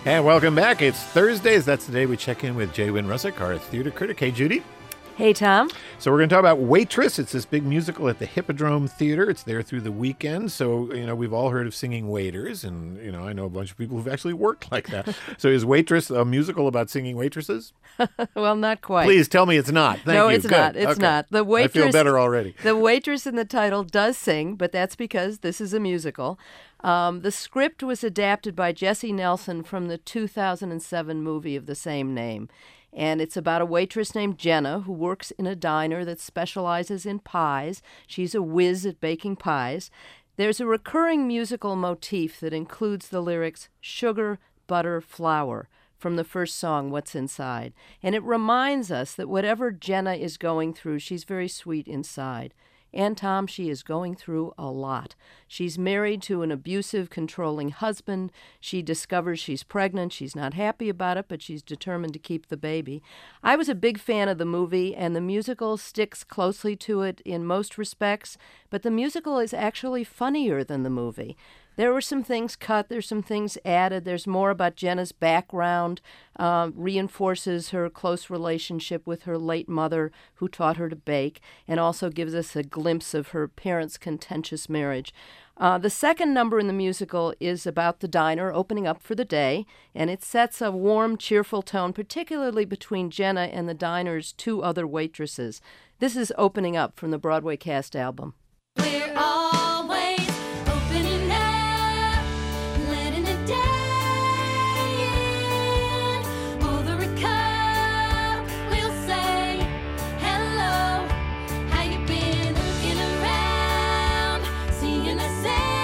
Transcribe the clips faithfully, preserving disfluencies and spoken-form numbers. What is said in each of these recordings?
And welcome back. It's Thursdays. That's the day we check in with J. Wynn Russick, our theater critic. Hey, Judy. Hey, Tom. So we're going to talk about Waitress. It's this big musical at the Hippodrome Theater. It's there through the weekend. So, you know, we've all heard of singing waiters. And, you know, I know a bunch of people who've actually worked like that. So is Waitress a musical about singing waitresses? Well, not quite. Please tell me it's not. Thank no, you. it's Good. not. It's okay. not. The waitress, I feel better already. The waitress in the title does sing, but that's because this is a musical. Um, the script was adapted by Jesse Nelson from the two thousand seven movie of the same name. And it's about a waitress named Jenna who works in a diner that specializes in pies. She's a whiz at baking pies. There's a recurring musical motif that includes the lyrics, sugar, butter, flour, from the first song, What's Inside. And it reminds us that whatever Jenna is going through, she's very sweet inside. And, Tom, she is going through a lot. She's married to an abusive, controlling husband. She discovers she's pregnant. She's not happy about it, but she's determined to keep the baby. I was a big fan of the movie, and the musical sticks closely to it in most respects, but the musical is actually funnier than the movie. There were some things cut, there's some things added, there's more about Jenna's background, um, reinforces her close relationship with her late mother who taught her to bake, and also gives us a glimpse of her parents' contentious marriage. Uh, the second number in the musical is about the diner opening up for the day, and it sets a warm, cheerful tone, particularly between Jenna and the diner's two other waitresses. This is Opening Up from the Broadway cast album. We're always opening up, letting the day in. Over a cup, we'll say hello. How you been? Looking around, seeing the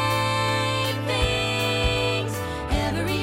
same things every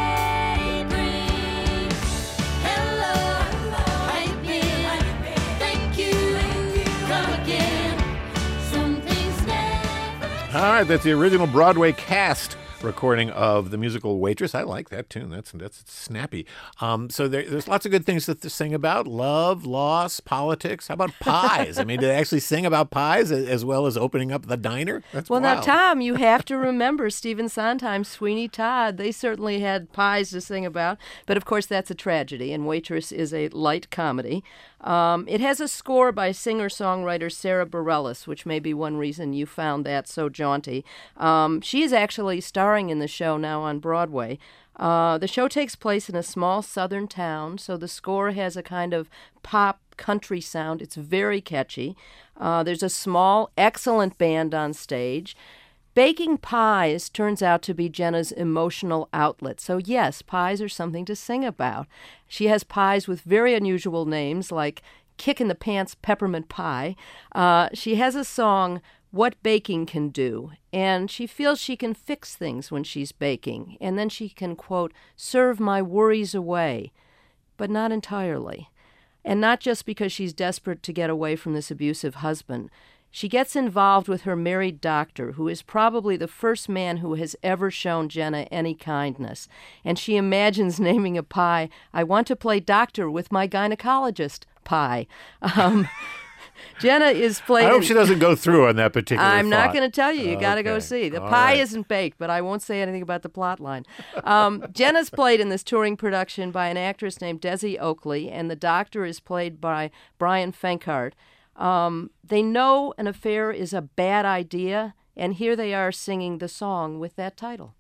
day brings. Hello, how you been? Thank you. Come again. Some things never. All right, that's the original Broadway cast recording of the musical Waitress. I like that tune. That's that's snappy. Um, so there, there's lots of good things to, to sing about: love, loss, politics. How about pies? I mean, did they actually sing about pies as, as well as opening up the diner? That's Well, wild. now, Tom, you have to remember Stephen Sondheim, Sweeney Todd. They certainly had pies to sing about. But, of course, that's a tragedy, and Waitress is a light comedy. Um, it has a score by singer-songwriter Sarah Bareilles, which may be one reason you found that so jaunty. Um, she is actually starring in the show now on Broadway. Uh, the show takes place in a small southern town, so the score has a kind of pop country sound. It's very catchy. Uh, there's a small, excellent band on stage. Baking pies turns out to be Jenna's emotional outlet. So yes, pies are something to sing about. She has pies with very unusual names like Kick in the Pants Peppermint Pie. Uh, she has a song, What Baking Can Do, and she feels she can fix things when she's baking. And then she can, quote, serve my worries away, but not entirely. And not just because she's desperate to get away from this abusive husband. She gets involved with her married doctor, who is probably the first man who has ever shown Jenna any kindness. And she imagines naming a pie, I want to play doctor with my gynecologist pie. Um, Jenna is played. I hope in- she doesn't go through on that particular I'm not thought. going to tell you. You got to go Okay. see. The All pie right. isn't baked, but I won't say anything about the plot line. Um, Jenna's played in this touring production by an actress named Desi Oakley, and the doctor is played by Brian Fenkart. Um, they know an affair is a bad idea, and here they are singing the song with that title.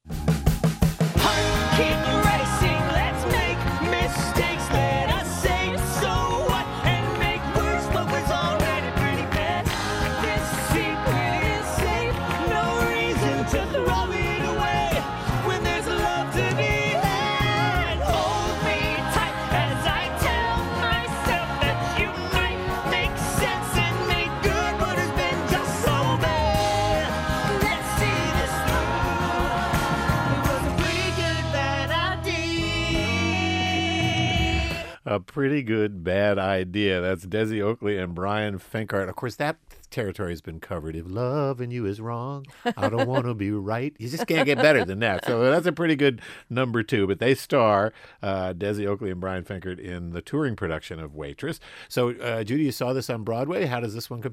Heart keep racing, let's make mistakes. Let us say so what and make worse, but was already pretty bad. This secret is safe, no reason to throw it away. When there's love to be had, hold me tight as I tell myself that you might make sense and make good what has been just so bad. Let's see this through. It was a pretty good bad idea. A pretty good bad idea. That's Desi Oakley and Brian Fenkart. Of course, that territory has been covered. If loving you is wrong, I don't want to be right. You just can't get better than that. So that's a pretty good number two. But they star uh, Desi Oakley and Brian Fenkart in the touring production of Waitress. So, uh, Judy, you saw this on Broadway. How does this one compare?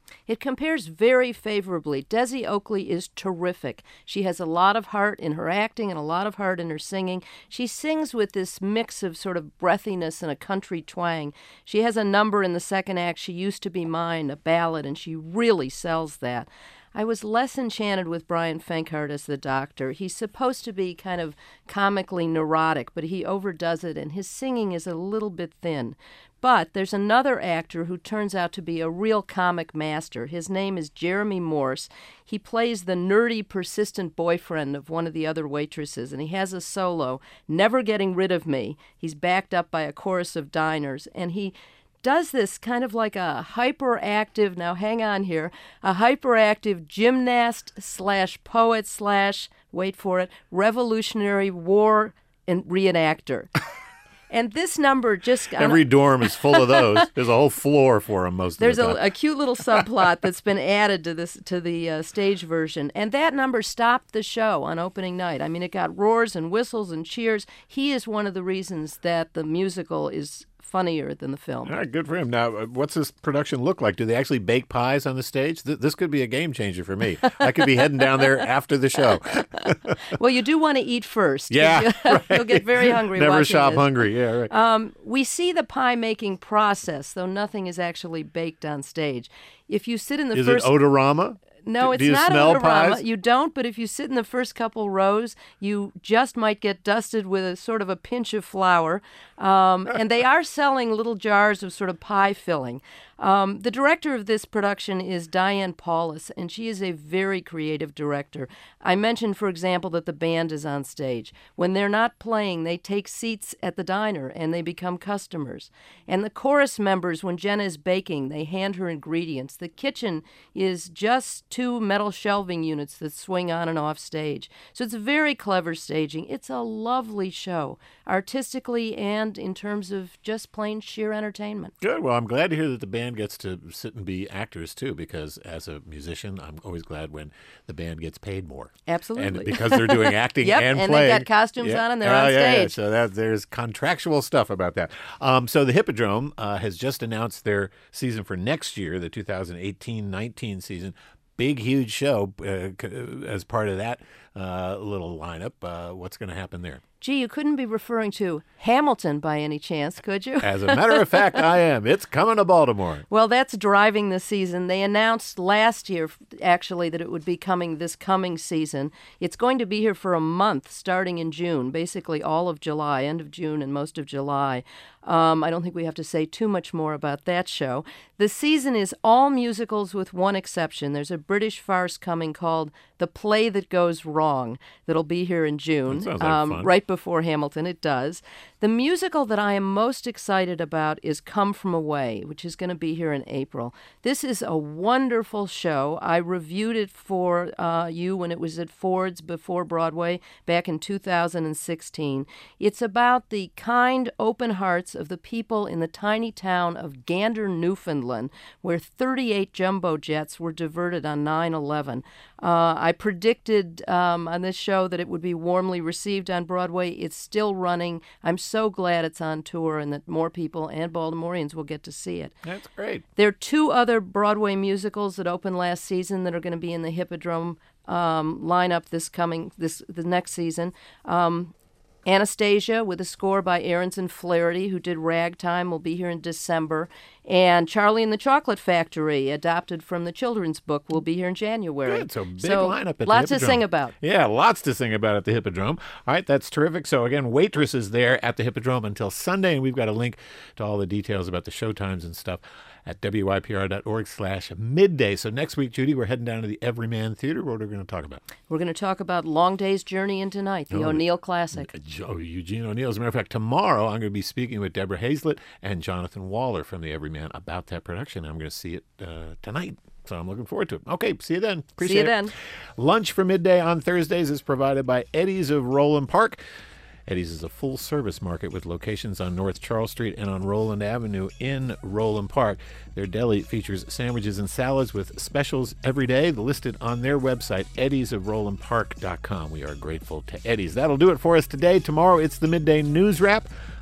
It compares very favorably. Desi Oakley is terrific. She has a lot of heart in her acting and a lot of heart in her singing. She sings with this mix of sort of breathiness and a country twang. She has a number in the second act, She Used to Be Mine, a ballad, and she really sells that. I was less enchanted with Brian Fenkart as the doctor. He's supposed to be kind of comically neurotic, but he overdoes it, and his singing is a little bit thin. But there's another actor who turns out to be a real comic master. His name is Jeremy Morse. He plays the nerdy, persistent boyfriend of one of the other waitresses, and he has a solo, Never Getting Rid of Me. He's backed up by a chorus of diners, and he does this kind of like a hyperactive, now hang on here, a hyperactive gymnast slash poet slash, wait for it, Revolutionary War and reenactor. And this number just... Every dorm is full of those. There's a whole floor for them most There's of the a, time. a cute little subplot that's been added to this to the uh, stage version, and that number stopped the show on opening night. I mean, it got roars and whistles and cheers. He is one of the reasons that the musical is funnier than the film. All right, good for him. Now, uh, what's this production look like? Do they actually bake pies on the stage? Th- this could be a game changer for me. I could be heading down there after the show. Well, you do want to eat first. Yeah, You'll, you'll get very hungry Never watching shop this. hungry. Yeah, right. Um, we see the pie making process, though nothing is actually baked on stage. If you sit in the Is first... it odorama? No, Do- it's do you not smell odorama. pies? You don't, but if you sit in the first couple rows, you just might get dusted with a sort of a pinch of flour. Um, and they are selling little jars of sort of pie filling. Um, the director of this production is Diane Paulus, and she is a very creative director. I mentioned, for example, that the band is on stage. When they're not playing, they take seats at the diner and they become customers. And the chorus members, when Jenna is baking, they hand her ingredients. The kitchen is just two metal shelving units that swing on and off stage. So it's very clever staging. It's a lovely show, artistically and in terms of just plain sheer entertainment. Good. Well, I'm glad to hear that the band gets to sit and be actors, too, because as a musician, I'm always glad when the band gets paid more. Absolutely. And because they're doing acting Yep, and and playing. they've got costumes Yeah. on and they're Oh, on yeah, yeah. stage. So that, there's contractual stuff about that. Um, so the Hippodrome uh, has just announced their season for next year, the two thousand eighteen nineteen season. Big, huge show uh, c- as part of that uh, little lineup. Uh, what's going to happen there? Gee, you couldn't be referring to Hamilton by any chance, could you? As a matter of fact, I am. It's coming to Baltimore. Well, that's driving the season. They announced last year, actually, that it would be coming this coming season. It's going to be here for a month, starting in June, basically all of July, end of June and most of July. Um, I don't think we have to say too much more about that show. The season is all musicals with one exception. There's a British farce coming called The Play That Goes Wrong that'll be here in June. That sounds like um, fun. Right before Hamilton, it does. The musical that I am most excited about is Come From Away, which is going to be here in April. This is a wonderful show. I reviewed it for uh, you when it was at Ford's before Broadway back in two thousand sixteen. It's about the kind, open hearts of the people in the tiny town of Gander, Newfoundland, where thirty-eight jumbo jets were diverted on nine eleven. Uh, I predicted um, on this show that it would be warmly received on Broadway. It's still running. I'm so glad it's on tour and that more people and Baltimoreans will get to see it. That's great. There are two other Broadway musicals that opened last season that are going to be in the Hippodrome um, lineup this coming this the next season. Um, Anastasia, with a score by Aronson Flaherty, who did Ragtime, will be here in December. And Charlie and the Chocolate Factory, adapted from the children's book, will be here in January. Good. So big lineup at the lots to Hippodrome. sing about. Yeah, lots to sing about at the Hippodrome. All right, that's terrific. So again, Waitress is there at the Hippodrome until Sunday, and we've got a link to all the details about the showtimes and stuff at W Y P R dot org slash midday. So next week, Judy, we're heading down to the Everyman Theater. What are we going to talk about? We're going to talk about Long Day's Journey into Night, the Oh, O'Neill classic. Oh, Eugene O'Neill. As a matter of fact, tomorrow I'm going to be speaking with Deborah Hazlett and Jonathan Waller from the Everyman about that production. I'm going to see it uh, tonight. So I'm looking forward to it. Okay, see you then. Appreciate See you it. then. Lunch for midday on Thursdays is provided by Eddie's of Roland Park. Eddie's is a full-service market with locations on North Charles Street and on Roland Avenue in Roland Park. Their deli features sandwiches and salads with specials every day, listed on their website, eddies of roland park dot com. We are grateful to Eddie's. That'll do it for us today. Tomorrow, it's the Midday News Wrap.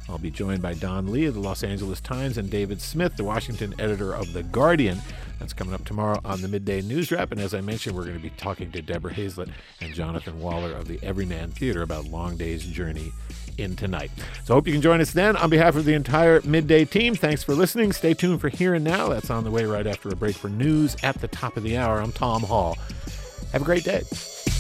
I'll be joined by Don Lee of the Los Angeles Times and David Smith, the Washington editor of The Guardian. That's coming up tomorrow on the Midday News Wrap. And as I mentioned, we're going to be talking to Deborah Hazlett and Jonathan Waller of the Everyman Theater about Long Day's journey into night. So I hope you can join us then. On behalf of the entire Midday team, thanks for listening. Stay tuned for Here and Now. That's on the way right after a break for news at the top of the hour. I'm Tom Hall. Have a great day.